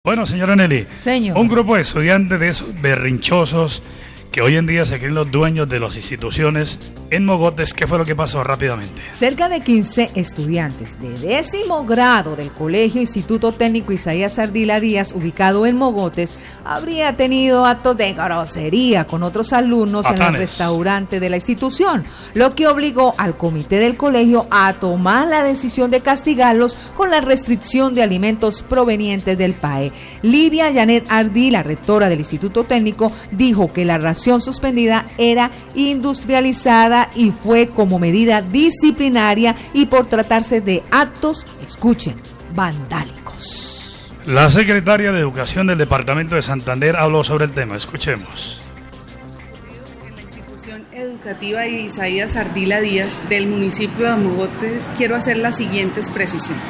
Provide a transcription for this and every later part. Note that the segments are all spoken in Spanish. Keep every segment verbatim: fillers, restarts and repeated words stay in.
Bueno, señora Nelly, Señor. Un grupo de estudiantes de esos berrinchosos que hoy en día se creen los dueños de las instituciones en Mogotes, ¿qué fue lo que pasó rápidamente? Cerca de quince estudiantes de décimo grado del Colegio Instituto Técnico Isaías Ardila Díaz, ubicado en Mogotes, habría tenido actos de grosería con otros alumnos Atanes. en el restaurante de la institución, lo que obligó al comité del colegio a tomar la decisión de castigarlos con la restricción de alimentos provenientes del P A E. Livia Janet Ardila, rectora del Instituto Técnico, dijo que la ración suspendida era industrializada y fue como medida disciplinaria y por tratarse de actos, escuchen, vandálicos. La secretaria de Educación del Departamento de Santander habló sobre el tema. Escuchemos. En la institución educativa Isaías Ardila Díaz del municipio de Mogotes quiero hacer las siguientes precisiones.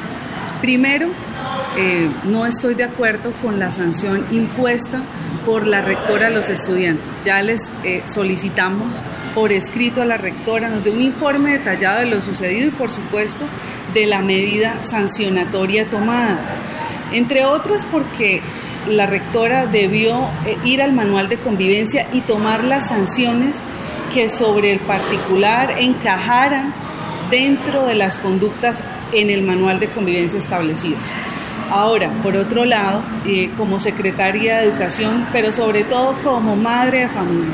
Primero, eh, no estoy de acuerdo con la sanción impuesta por la rectora a los estudiantes. Ya les eh, solicitamos por escrito a la rectora, nos dé un informe detallado de lo sucedido y por supuesto de la medida sancionatoria tomada. Entre otras porque la rectora debió eh, ir al manual de convivencia y tomar las sanciones que sobre el particular encajaran dentro de las conductas en el manual de convivencia establecidas. Ahora, por otro lado, eh, como secretaria de Educación, pero sobre todo como madre de familia,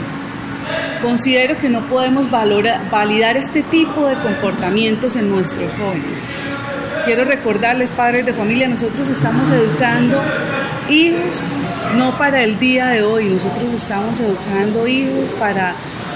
considero que no podemos valora, validar este tipo de comportamientos en nuestros jóvenes. Quiero recordarles, padres de familia, nosotros estamos educando hijos no para el día de hoy, nosotros estamos educando hijos para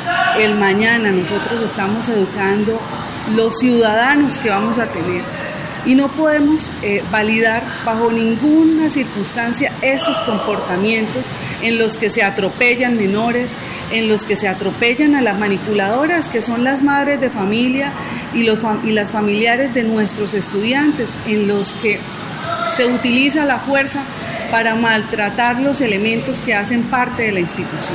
el mañana, nosotros estamos educando los ciudadanos que vamos a tener. Y no podemos eh, validar bajo ninguna circunstancia esos comportamientos en los que se atropellan menores, en los que se atropellan a las manipuladoras, que son las madres de familia y, los fam- y las familiares de nuestros estudiantes, en los que se utiliza la fuerza para maltratar los elementos que hacen parte de la institución.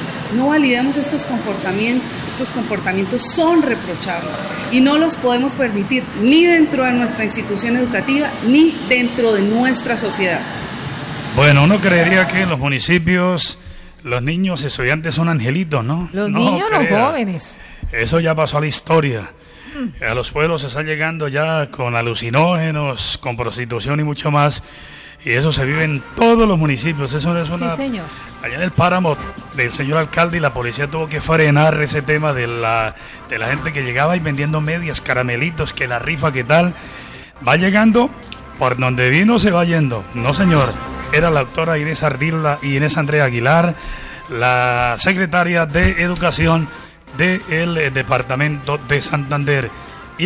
No validemos estos comportamientos, estos comportamientos son reprochables y no los podemos permitir ni dentro de nuestra institución educativa ni dentro de nuestra sociedad. Bueno, uno creería que en los municipios los niños estudiantes son angelitos, ¿no? Los no niños, crea. los jóvenes. Eso ya pasó a la historia. Mm. A los pueblos se están llegando ya con alucinógenos, con prostitución y mucho más. Y eso se vive en todos los municipios. Eso es una... Sí, señor. Allá en el páramo del señor alcalde y la policía tuvo que frenar ese tema de la, de la gente que llegaba y vendiendo medias, caramelitos, que la rifa, que tal. Va llegando, por donde vino se va yendo. No, señor. Era la doctora Inés Ardila y Inés Andrea Aguilar, la secretaria de Educación del Departamento de Santander.